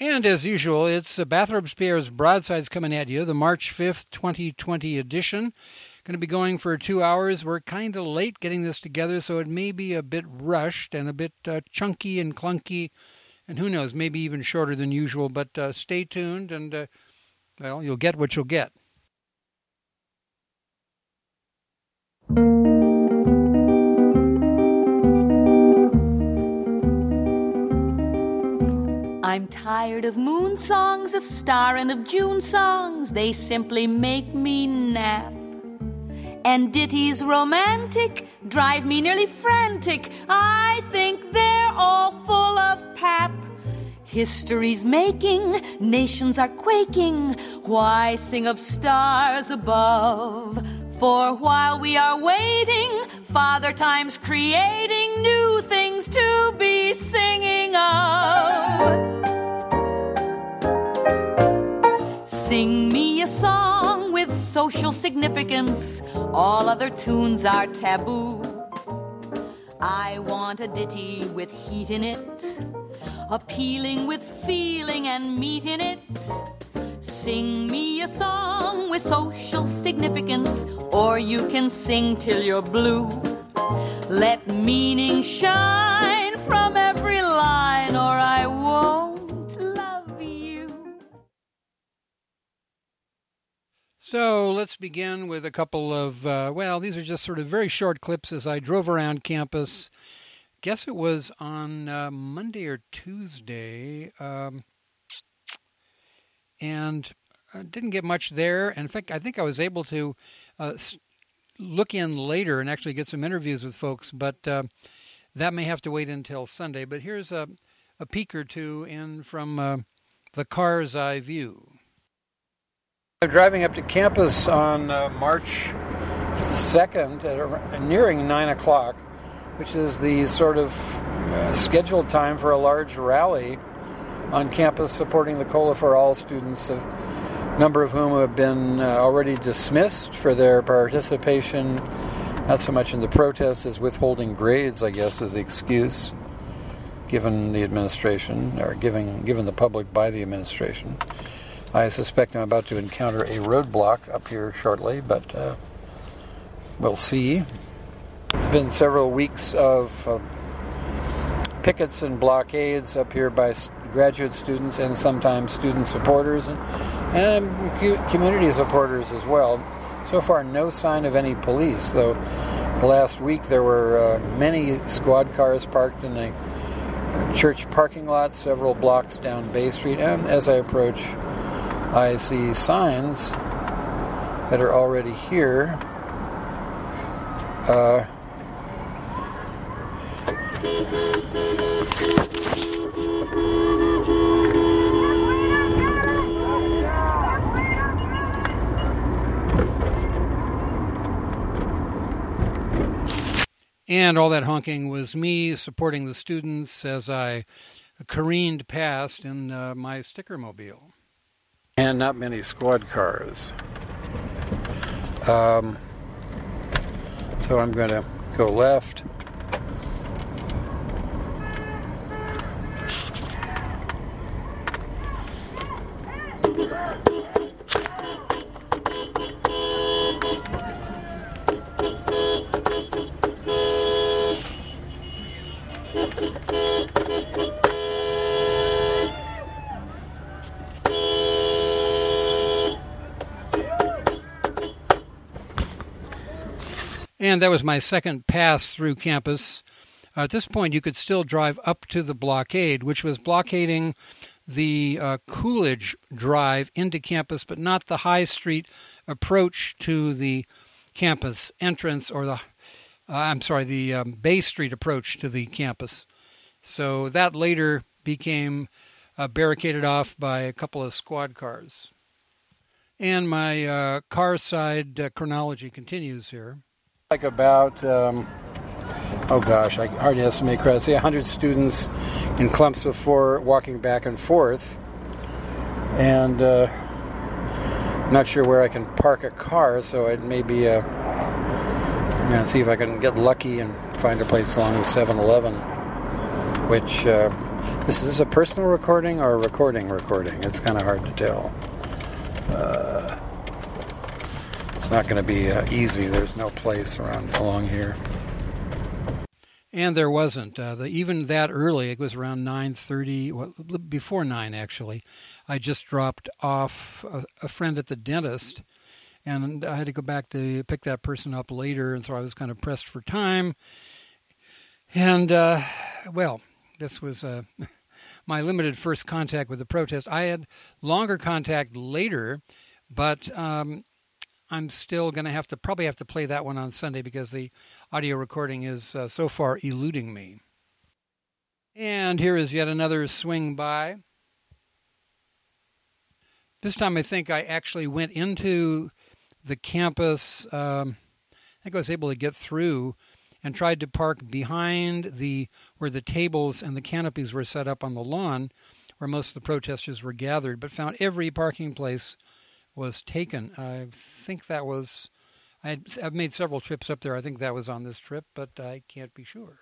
And as usual, it's Bathrobes Pierre's Broadsides coming at you, the March 5th, 2020 edition. Going to be going for 2 hours. We're kind of late getting this together, so it may be a bit rushed and a bit chunky and clunky, and who knows, maybe even shorter than usual. But stay tuned, and, well, you'll get what you'll get. I'm tired of moon songs, of star and of June songs. They simply make me nap. And ditties romantic drive me nearly frantic. I think they're all full of pap. History's making, nations are quaking. Why sing of stars above? For while we are waiting, Father Time's creating new things to be singing of. Sing me a song with social significance. All other tunes are taboo. I want a ditty with heat in it, appealing with feeling and meat in it. Sing me a song with social significance, or you can sing till you're blue. Let meaning shine from every line, or I won't love you. So let's begin with a couple of, these are just sort of very short clips as I drove around campus. Guess it was on Monday or Tuesday, and I didn't get much there. In fact, I think I was able to look in later and actually get some interviews with folks, but that may have to wait until Sunday. But here's a peek or two in from the car's eye view. I'm driving up to campus on March 2nd, nearing 9 o'clock, which is the sort of scheduled time for a large rally on campus supporting the COLA for All students, a number of whom have been already dismissed for their participation, not so much in the protest as withholding grades, I guess, is the excuse given the administration, or given the public by the administration. I suspect I'm about to encounter a roadblock up here shortly, but we'll see. It's been several weeks of pickets and blockades up here by graduate students and sometimes student supporters and community supporters as well. So far, no sign of any police, though last week there were many squad cars parked in a church parking lot several blocks down Bay Street, and as I approach, I see signs that are already here. And all that honking was me supporting the students as I careened past in my sticker mobile. And not many squad cars. So I'm going to go left. And that was my second pass through campus. At this point, you could still drive up to the blockade, which was blockading the Coolidge Drive into campus, but not the High Street approach to the campus entrance, or the Bay Street approach to the campus. So that later became barricaded off by a couple of squad cars. And my car side chronology continues here. Like about, I hardly estimate crowd, say 100 students in clumps of four walking back and forth. And I'm not sure where I can park a car, so it may be see if I can get lucky and find a place along the 7-Eleven, which This is a personal recording or a recording? It's kind of hard to tell. It's not going to be easy. There's no place along here. And there wasn't. Even that early, it was around 9:30, well, before 9 actually. I just dropped off a friend at the dentist, and I had to go back to pick that person up later, and so I was kind of pressed for time. And, this was my limited first contact with the protest. I had longer contact later, but I'm still going to probably have to play that one on Sunday because the audio recording is so far eluding me. And here is yet another swing by. This time I think I actually went into the campus. I think I was able to get through and tried to park behind where the tables and the canopies were set up on the lawn where most of the protesters were gathered, but found every parking place was taken. I think that was... I've made several trips up there. I think that was on this trip, but I can't be sure.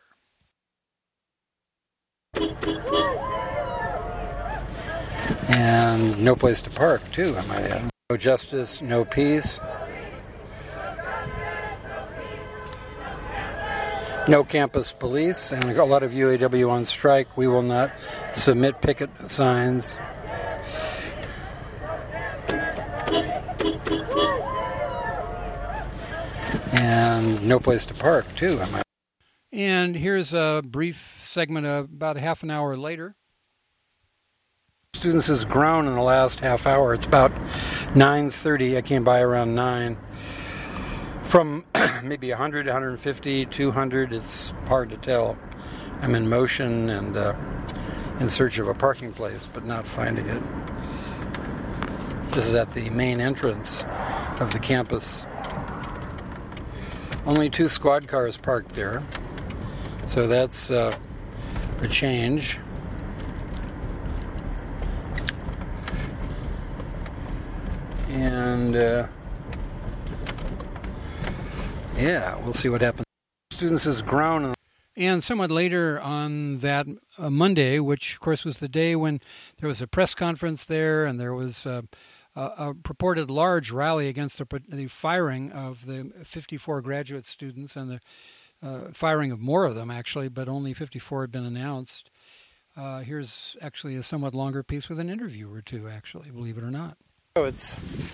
And no place to park, too, I might add. No justice, no peace. No campus police, and a lot of UAW on strike. We will not submit picket signs. And no place to park, too. And here's a brief segment of about a half an hour later. Students has grown in the last half hour. It's about 9:30. I came by around 9. From maybe 100, 150, 200, it's hard to tell. I'm in motion and in search of a parking place, but not finding it. This is at the main entrance of the campus. Only 2 squad cars parked there, so that's a change. And we'll see what happens. Students has grown. And somewhat later on that Monday, which of course was the day when there was a press conference there, and there was a purported large rally against the firing of the 54 graduate students and the firing of more of them, actually, but only 54 had been announced. Here's actually a somewhat longer piece with an interview or two, actually, believe it or not. So it's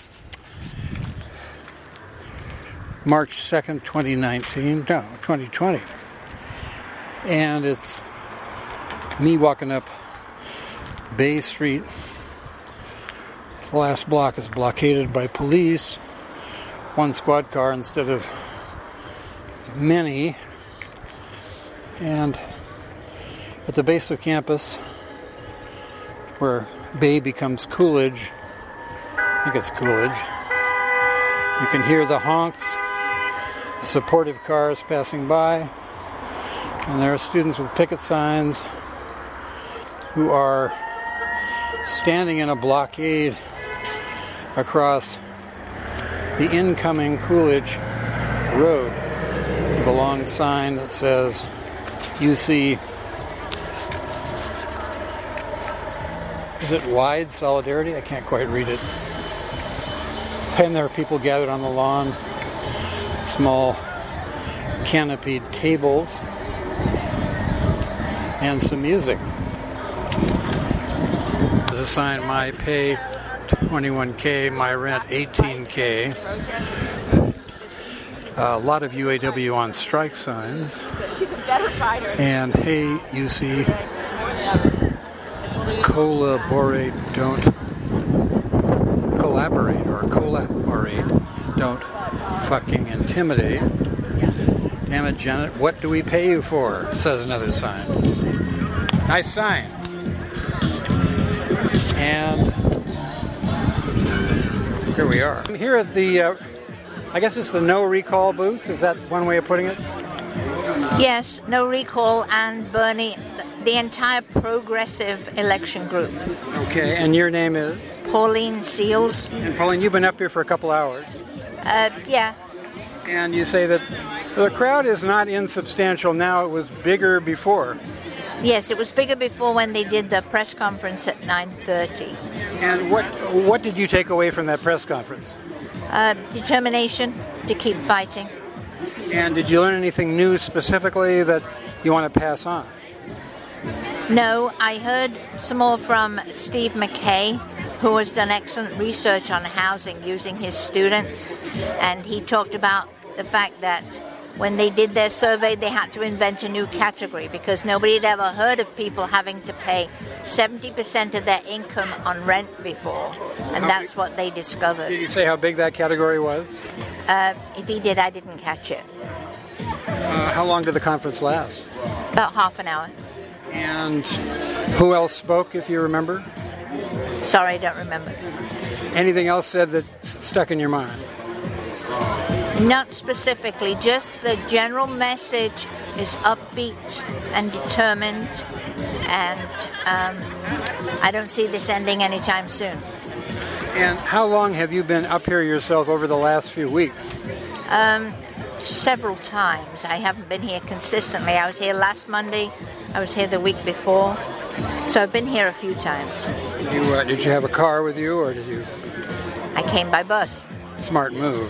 March 2nd, 2020. And it's me walking up Bay Street. The last block is blockaded by police. 1 squad car instead of many. And at the base of campus, where Bay becomes Coolidge, I think it's Coolidge, you can hear the honks, the supportive cars passing by, and there are students with picket signs who are standing in a blockade across the incoming Coolidge Road with a long sign that says UC, is it wide solidarity? I can't quite read it. And there are people gathered on the lawn, small canopied tables, and some music. There's a sign, my pay $21K, my rent $18K. A lot of UAW on strike signs. And hey, UC, collaborate, don't fucking intimidate. Damn it, Janet, what do we pay you for? Says another sign. Nice sign. And here we are. I'm here at the, I guess it's the no recall booth. Is that one way of putting it? Yes, no recall, and Bernie, the entire progressive election group. Okay, and your name is? Pauline Seals. And Pauline, you've been up here for a couple hours. Yeah. And you say that the crowd is not insubstantial now. It was bigger before. Yes, it was bigger before when they did the press conference at 9:30. And what did you take away from that press conference? Determination to keep fighting. And did you learn anything new specifically that you want to pass on? No, I heard some more from Steve McKay, who has done excellent research on housing using his students. And he talked about the fact that when they did their survey, they had to invent a new category because nobody had ever heard of people having to pay 70% of their income on rent before. And that's what they discovered. Did you say how big that category was? If he did, I didn't catch it. How long did the conference last? About half an hour. And who else spoke, if you remember? Sorry, I don't remember. Anything else said that stuck in your mind? Not specifically, just the general message is upbeat and determined, and I don't see this ending anytime soon. And how long have you been up here yourself over the last few weeks? Several times. I haven't been here consistently. I was here last Monday. I was here the week before. So I've been here a few times. Did you have a car with you, or did you? I came by bus. Smart move.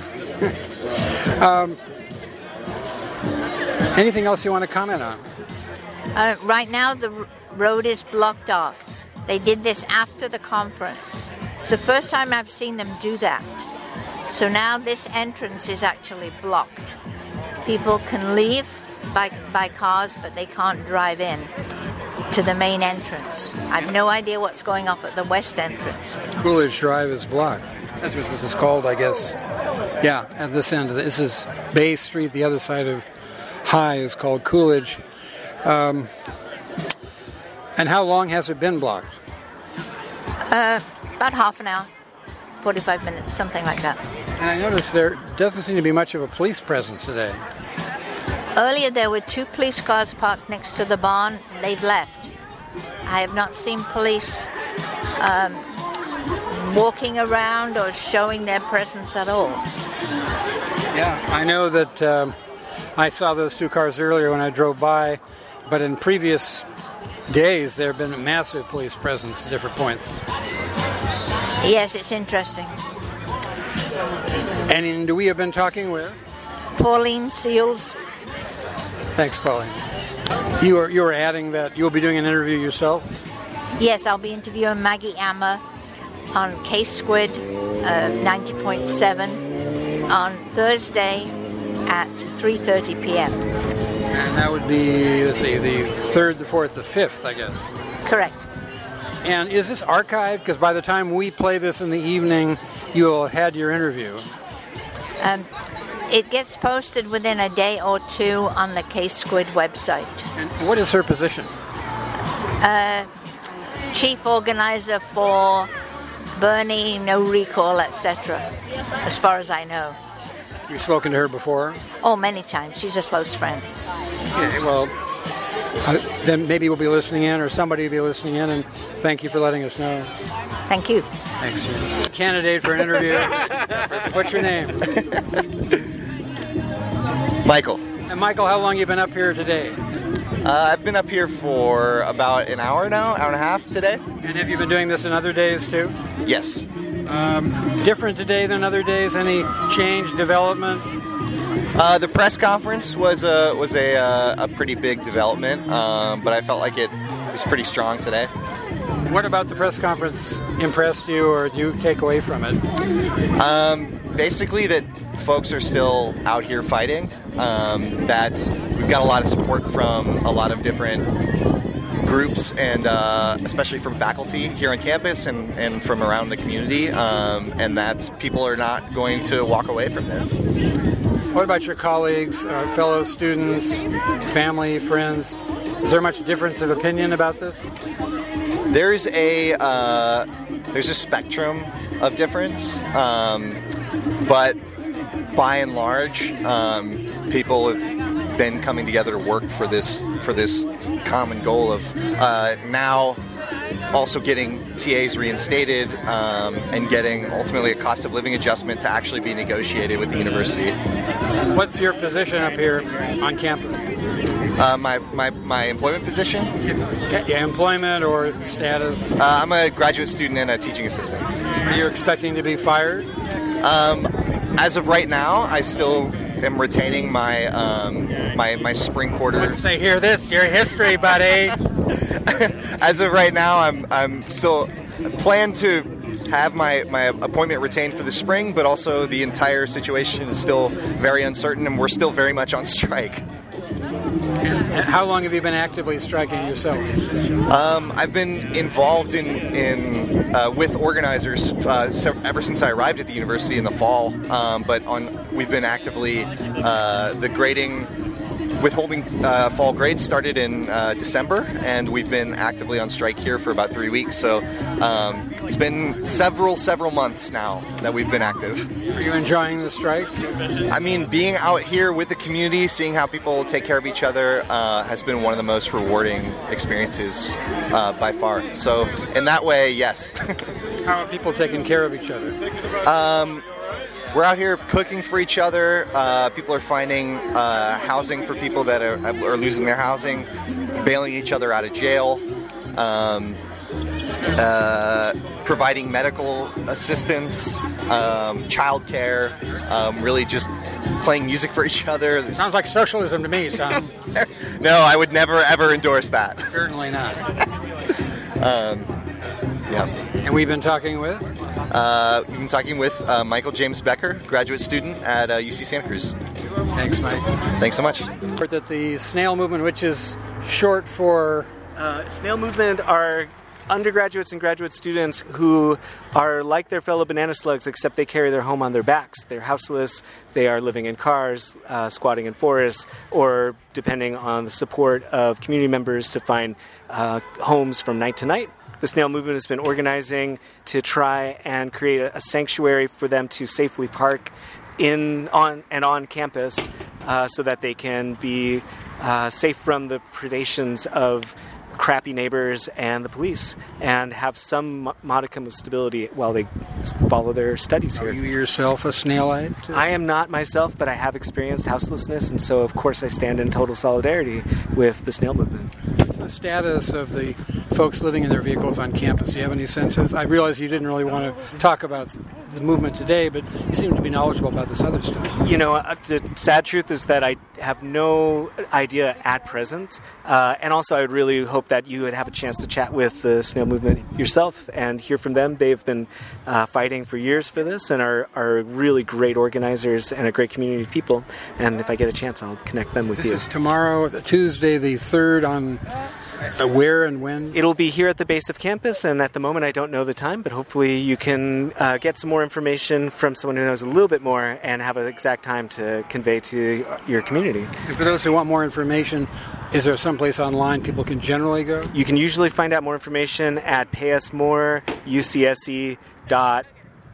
Anything else you want to comment on? Right now, the road is blocked off. They did this after the conference. It's the first time I've seen them do that. So now this entrance is actually blocked. People can leave by cars, but they can't drive in to the main entrance. I have no idea what's going on at the west entrance. Coolidge Drive is blocked. That's what this is called, I guess. Yeah, at this end. This is Bay Street. The other side of High is called Coolidge. And how long has it been blocked? About half an hour, 45 minutes, something like that. And I noticed there doesn't seem to be much of a police presence today. Earlier there were 2 police cars parked next to the barn. They've left. I have not seen police walking around or showing their presence at all. Yeah, I know that I saw those 2 cars earlier when I drove by, but in previous days there have been a massive police presence at different points. Yes, it's interesting. And we have been talking with? Pauline Seals. Thanks, Pauline. You were adding that you'll be doing an interview yourself? Yes, I'll be interviewing Maggie Ammer on K-Squid 90.7 on Thursday at 3:30 p.m. And that would be, let's see, the 3rd, the 4th, the 5th, I guess. Correct. And is this archived? Because by the time we play this in the evening, you'll have had your interview. It gets posted within a day or 2 on the K-Squid website. And what is her position? Chief organizer for Bernie, No Recall, etc., as far as I know. You've spoken to her before? Oh, many times. She's a close friend. Okay, well, then maybe we'll be listening in, or somebody will be listening in, and thank you for letting us know. Thank you. Thanks, Jim. Candidate for an interview. What's your name? Michael. And Michael, how long have you been up here today? I've been up here for about an hour now, hour and a half today. And have you been doing this in other days too? Yes. Different today than other days? Any change, development? The press conference was a pretty big development, but I felt like it was pretty strong today. What about the press conference impressed you, or do you take away from it? Basically that folks are still out here fighting, that we've got a lot of support from a lot of different groups, and especially from faculty here on campus and from around the community, and that people are not going to walk away from this. What about your colleagues, fellow students, family, friends? Is there much difference of opinion about this? There's a spectrum of difference, but by and large, people have been coming together to work for this common goal of now also getting TAs reinstated and getting ultimately a cost of living adjustment to actually be negotiated with the university. What's your position up here on campus? My employment position? Yeah, employment or status? I'm a graduate student and a teaching assistant. Are you expecting to be fired? As of right now, I still am retaining my my spring quarter. Once they hear this, your history, buddy. As of right now, I'm still plan to have my appointment retained for the spring, but also the entire situation is still very uncertain, and we're still very much on strike. And how long have you been actively striking yourself? I've been involved in with organizers ever since I arrived at the university in the fall. We've been actively the grading. Withholding fall grades started in December, and we've been actively on strike here for about 3 weeks. So it's been several months now that we've been active. Are you enjoying the strike? I mean, being out here with the community, seeing how people take care of each other has been one of the most rewarding experiences by far. So in that way, yes. How are people taking care of each other? We're out here cooking for each other. People are finding housing for people that are losing their housing, bailing each other out of jail, providing medical assistance, childcare, really just playing music for each other. Sounds like socialism to me, son. No, I would never, ever endorse that. Certainly not. Yeah. And we've been talking with? We've been talking with Michael James Becker, graduate student at UC Santa Cruz. Thanks, Mike. Thanks so much. That the Snail Movement, which is short for... Snail Movement are undergraduates and graduate students who are like their fellow banana slugs, except they carry their home on their backs. They're houseless, they are living in cars, squatting in forests, or depending on the support of community members to find homes from night to night. The Snail Movement has been organizing to try and create a sanctuary for them to safely park on campus so that they can be safe from the predations of crappy neighbors and the police, and have some modicum of stability while they follow their studies here. Are you yourself a snailite? I am not myself, but I have experienced houselessness, and so of course I stand in total solidarity with the Snail Movement. What's the status of the folks living in their vehicles on campus? Do you have any senses? I realize you didn't really want to talk about the movement today, but you seem to be knowledgeable about this other stuff. You know, the sad truth is that I have no idea at present, and also I would really hope that you would have a chance to chat with the Snail Movement yourself and hear from them. They've been fighting for years for this and are really great organizers and a great community of people, and if I get a chance, I'll connect them with you. This is tomorrow, Tuesday the 3rd, on where and when? It'll be here at the base of campus, and at the moment I don't know the time, but hopefully you can get some more information from someone who knows a little bit more and have an exact time to convey to your community. And for those who want more information, is there someplace online people can generally go? You can usually find out more information at payusmoreucse.org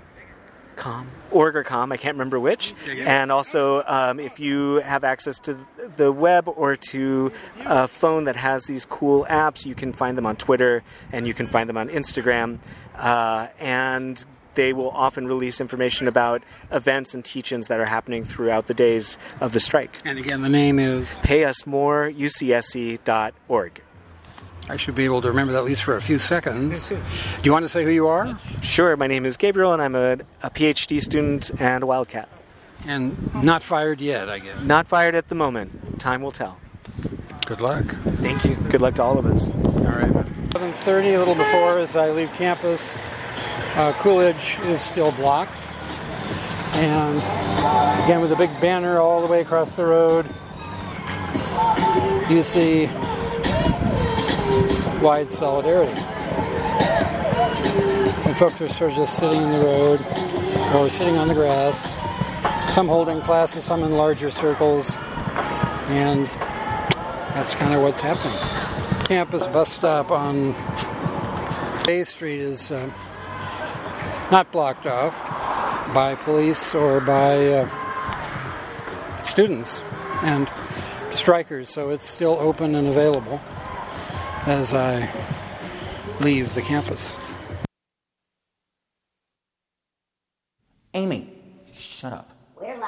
or com, I can't remember which. And also, if you have access to the web or to a phone that has these cool apps, you can find them on Twitter and you can find them on Instagram. And they will often release information about events and teach-ins that are happening throughout the days of the strike. And again, the name is? payusmoreucse.org. I should be able to remember that at least for a few seconds. Do you want to say who you are? Sure. My name is Gabriel, and I'm a PhD student and a Wildcat. And not fired yet, I guess. Not fired at the moment. Time will tell. Good luck. Thank you. Good luck to all of us. All right. 11:30, a little before, as I leave campus, Coolidge is still blocked. And again, with a big banner all the way across the road, you see wide solidarity. And folks are sort of just sitting in the road or sitting on the grass, some holding classes, some in larger circles, and that's kind of what's happening. Campus bus stop on Bay Street is not blocked off by police or by students and strikers, so it's still open and available as I leave the campus. Amy, shut up. We're live.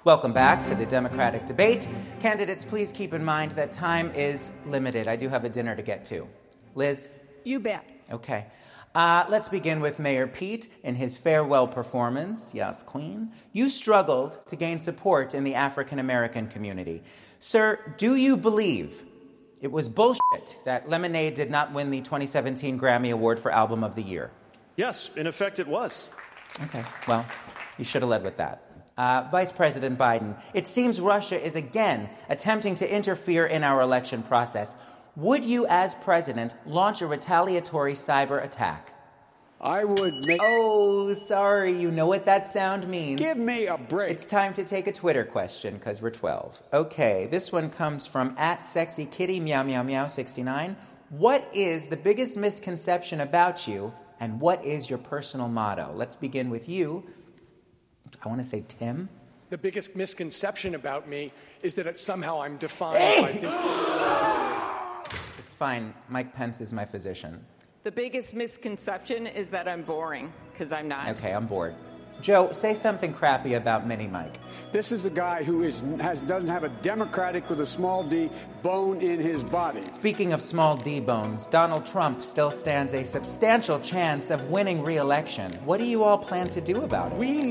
Welcome back to the Democratic debate. Candidates, please keep in mind that time is limited. I do have a dinner to get to. Liz? You bet. Okay. Let's begin with Mayor Pete in his farewell performance. Yes, Queen. You struggled to gain support in the African-American community. Sir, do you believe it was bullshit that Lemonade did not win the 2017 Grammy Award for Album of the Year? Yes, in effect it was. Okay, well, you should have led with that. Vice President Biden, it seems Russia is again attempting to interfere in our election process. Would you, as president, launch a retaliatory cyber attack? I would make... Oh, sorry, you know what that sound means. Give me a break. It's time to take a Twitter question, because we're 12. Okay, this one comes from @SexyKitty_meow69. What is the biggest misconception about you, and what is your personal motto? Let's begin with you. I want to say Tim. The biggest misconception about me is that somehow I'm defined by this. It's fine. Mike Pence is my physician. The biggest misconception is that I'm boring, because I'm not. Okay, I'm bored. Joe, say something crappy about Mini Mike. This is a guy who doesn't have a Democratic with a small d bone in his body. Speaking of small d bones, Donald Trump still stands a substantial chance of winning re-election. What do you all plan to do about it? We need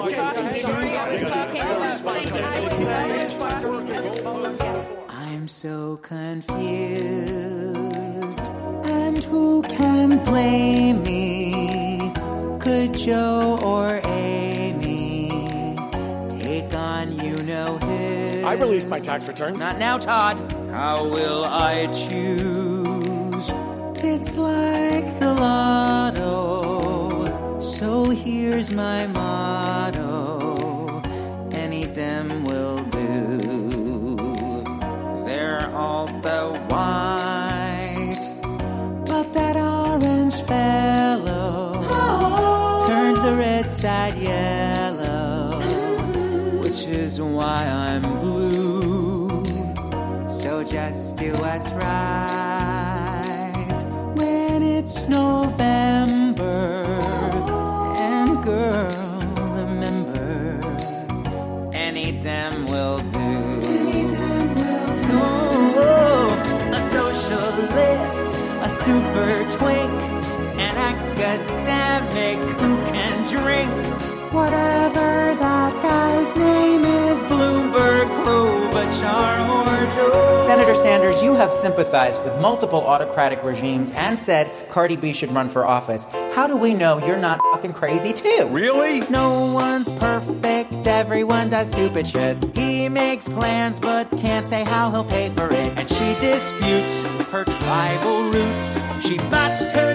I'm so confused, and who can blame me? Could Joe or Amy take on you-know-who? I released my tax returns. Not now, Todd. How will I choose? It's like the lotto. So here's my motto. Any Dem will do. They're all so white, but that orange fellow turned the red side yellow, which is why I'm blue. So just do what's right when it's November. And girl, remember, any Dem will do. A socialist, a super twink, an academic who can drink whatever that guy's name is, Bloomberg, Klobuchar, or Joe. Senator Sanders, you have sympathized with multiple autocratic regimes and said Cardi B should run for office. How do we know you're not fucking crazy too? Really? No one's perfect, everyone does stupid shit. He makes plans but can't say how he'll pay for it. And she disputes her tribal roots. She botched her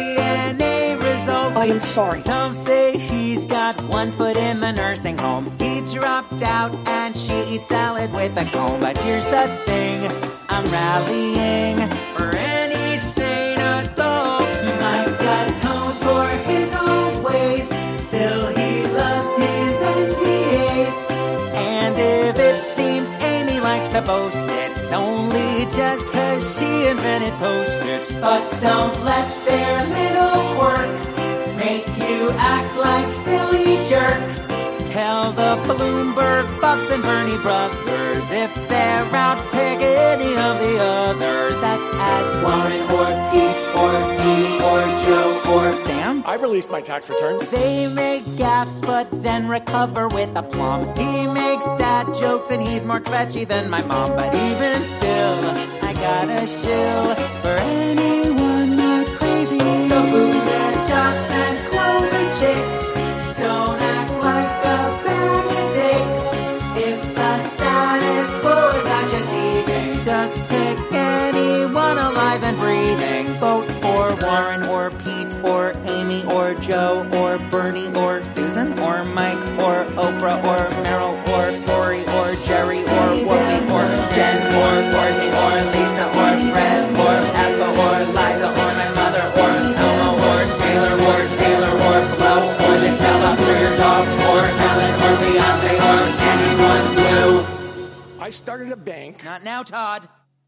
DNA results. I am sorry. Some say he's got one foot in the nursing home. He dropped out and she eats salad with a comb. But here's the thing, I'm rallying for any sane adult. Mike atoned for his old ways, still he loves his NDAs. And if it seems Amy likes to boast, it's only just 'cause she invented Post-its. But don't let their little quirks make you act like silly jerks. Tell the Bloomberg buffs and Bernie brothers if they're out, pick any of the others, such as Warren or Pete or Amy or Joe or Sam. I released my tax returns. They make gaffes but then recover with aplomb. He makes dad jokes and he's more kvetchy than my mom. But even still, I got a shill for anyone not crazy. So boo the jocks and clover chicks. Don't act like a bag of dicks. If the status quo is not your seeking, just pick anyone alive and breathing. Vote for Warren or Pete or Amy or Joe or Bernie or Susan or Mike or Oprah or Meryl or Lori or Jerry or Whoopi or Jen or Courtney or Lisa or Fred or Ethel or Liza or my mother or Elmo or Taylor or Flo or this Bella Clear Dog or Ellen or Beyonce or anyone blue. I started a bank. Not now, Todd.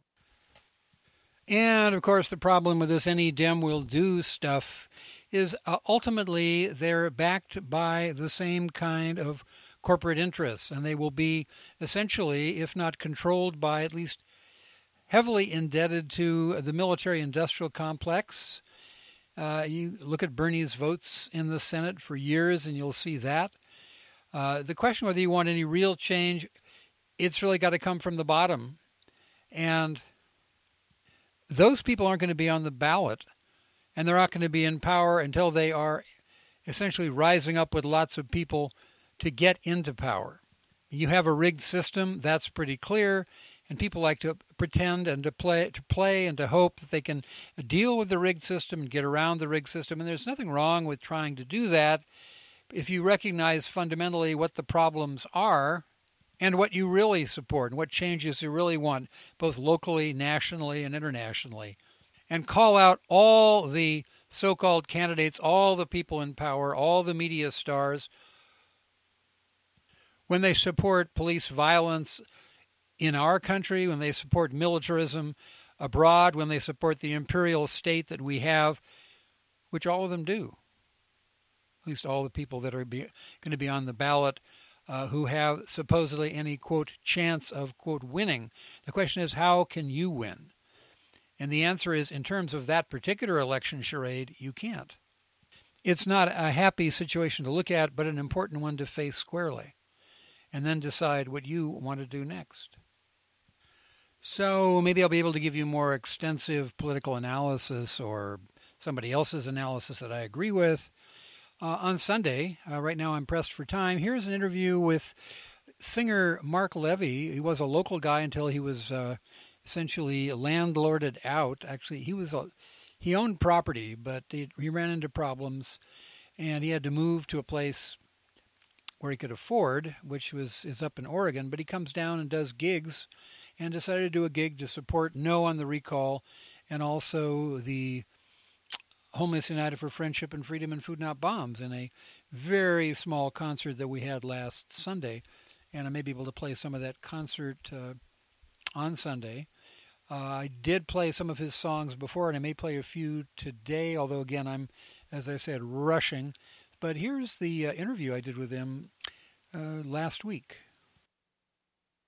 And, of course, the problem with this any Dem will do stuff is ultimately they're backed by the same kind of corporate interests, and they will be essentially, if not controlled by, at least heavily indebted to the military-industrial complex. You look at Bernie's votes in the Senate for years, and you'll see that. The question whether you want any real change, it's really got to come from the bottom. And those people aren't going to be on the ballot, and they're not going to be in power until they are essentially rising up with lots of people to get into power. You have a rigged system, that's pretty clear, and people like to pretend and to play and to hope that they can deal with the rigged system and get around the rigged system. And there's nothing wrong with trying to do that if you recognize fundamentally what the problems are and what you really support and what changes you really want, both locally, nationally, and internationally. And call out all the so-called candidates, all the people in power, all the media stars, when they support police violence in our country, when they support militarism abroad, when they support the imperial state that we have, which all of them do. At least all the people that are going to be on the ballot who have supposedly any, quote, chance of, quote, winning. The question is, how can you win? And the answer is, in terms of that particular election charade, you can't. It's not a happy situation to look at, but an important one to face squarely, and then decide what you want to do next. So maybe I'll be able to give you more extensive political analysis or somebody else's analysis that I agree with on Sunday. Right now I'm pressed for time. Here's an interview with singer Mark Levy. He was a local guy until he was essentially landlorded out. Actually, he owned property, but he ran into problems, and he had to move to a place where he could afford, which is up in Oregon. But he comes down and does gigs, and decided to do a gig to support No on the Recall, and also the Homeless United for Friendship and Freedom and Food Not Bombs in a very small concert that we had last Sunday. And I may be able to play some of that concert on Sunday. I did play some of his songs before, and I may play a few today, although, again, I'm, as I said, rushing. But here's the interview I did with him last week.